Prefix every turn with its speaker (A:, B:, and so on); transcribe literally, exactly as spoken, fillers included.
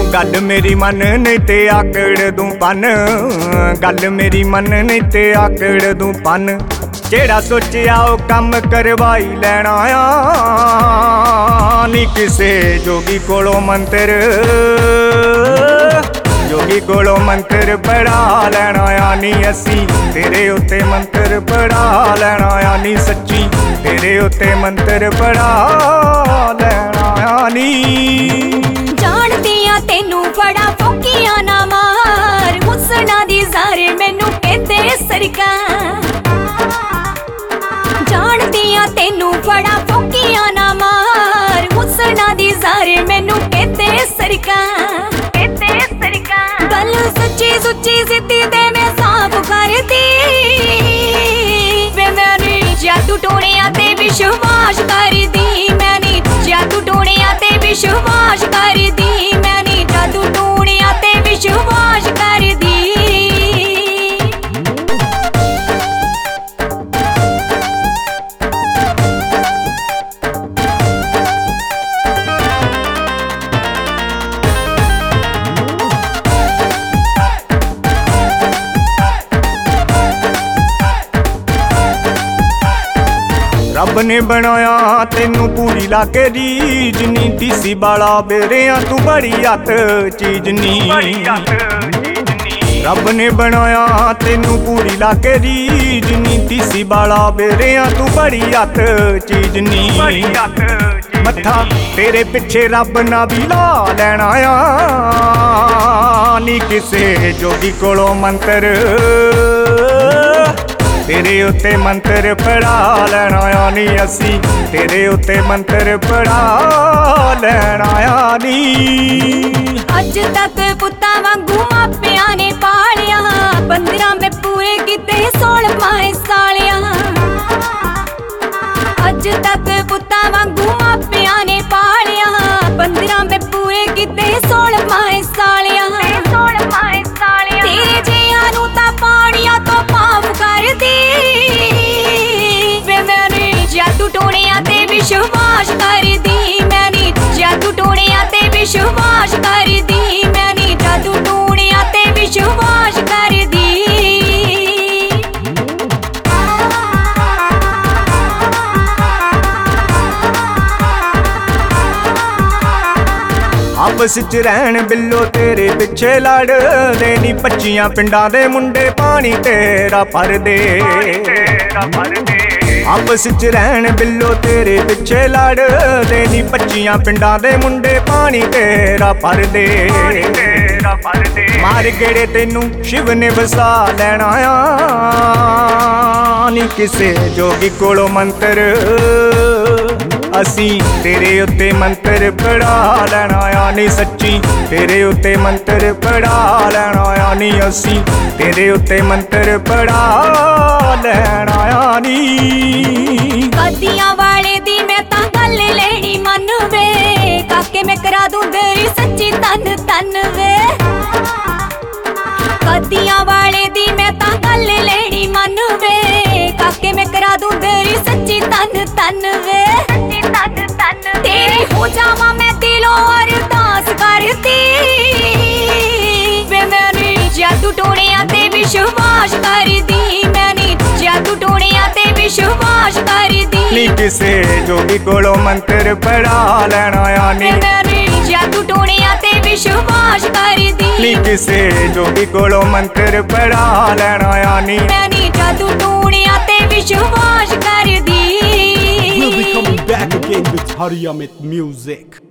A: गल मेरी मन नहीं ते आकड़ दूं पन, गल मेरी मन नहीं ते आकड़ दूं पन। जेड़ा सोचिया ओ कम करवाई लैना आ, नी किसे जोगी कोलों मंत्र, जोगी कोलों मंत्र पढ़ा लैना आ नी। असी तेरे उत्ते मंत्र पढ़ा लैना आ नी, सच्ची तेरे उत्ते मंत्र पढ़ा लैना आ नी।
B: जानदियां तेनू बड़ा फौकिया ना मार, हुस्ना दी ज़ारे मैनू कहते सरकार। जानदियां तेनू बड़ा फौकिया ना मार, हुस्ना दी ज़ारे मैनू कहते सरकार, कहते सरकार। गल सच्ची सुच्ची सिद्धी ते मैं साफ करदी, वे मैंने जादू टोणिया ते विश्वास करदी, मैंने जादू टोणिया ते विश्वास करदी, मैंने जादू टोणिया ते विश्वास करदी।
A: रब ने बनाया तेनू पूरी लाके रीज नी, तीसी बाला बेरिया तू बड़ी हथ चीज नी। रब ने बनाया तेनू पूरी लाके रीज नी, तीसी बाला बेरिया तू बड़ी हथ चीज नी। मत्था तेरे पिछे रब ना भी ला लैना आ, नी किसे जोगी कोलों मंत्र, तेरे उत्ते मंत्र पढ़ा लैना आ नी। असी तेरे उत्ते मंत्र पढ़ा लैना आ नी।
B: अज तक पुत्ता वांगू मापिया ने पालिया, पंद्रह में पूरे किते सोलह सालिया। अज तक पुत्ता वांगू मापिया ने पालिया, पंद्रह में पूरे किते सोलह सालिया। तेरे जियां नू तां पानिया तो माफ कर दी, वे मैंने जादू टोणिया ते विश्वास कर दी, मैंने जादू टोणिया ते विश्वास कर दी, मैंने जादू टोणिया ते विश्वास कर दी।
A: आपस च रहन बिल्लो तेरे पिछे लड़दे नी, पच्चियां पिंडां दे मुंडे पानी तेरा भरदे। आपस च रहन बिल्लो तेरे पिछे लड़दे नी, पच्चियां पिंडां दे मुंडे पानी तेरा भरदे। मार गेड़े तेनू शिव ने वसा लैना आ, नी किसे जोगी कोलों मंत्र, असी तेरे उत्ते मंत्र पढ़ा लैना आ नी। सच्ची तेरे उत्ते मंत्र पढ़ा लैना आ नी, असी तेरे उत्ते मंत्र पढ़ा लैना आ नी।
B: कदियां वाले दी मैं तां गल लेनी मन वे, काके मैं करा दूं तेरी सच्ची तन तन वे। कदियां वाले दी मैं तां गल लेनी मन वे, काके मैं करा दूं तेरी सच्ची तन तन वे। तेरी हो जावा मैं दिलों अरदास करदी, वे मैंने जादू टोणिया ते विश्वास करदी, मैंने जादू टोणिया ते विश्वास करदी।
A: नी किसे जोगी कोलों मंत्र पढ़ा लैना आ नी,
B: मैंने जादू टोणिया ते विश्वास करदी।
A: नी किसे जोगी कोलों मंत्र पढ़ा लैना आ नी,
B: मैंने जादू टोणिया ते विश्वास करदी।
C: We'll be coming back again with Hari Amit music.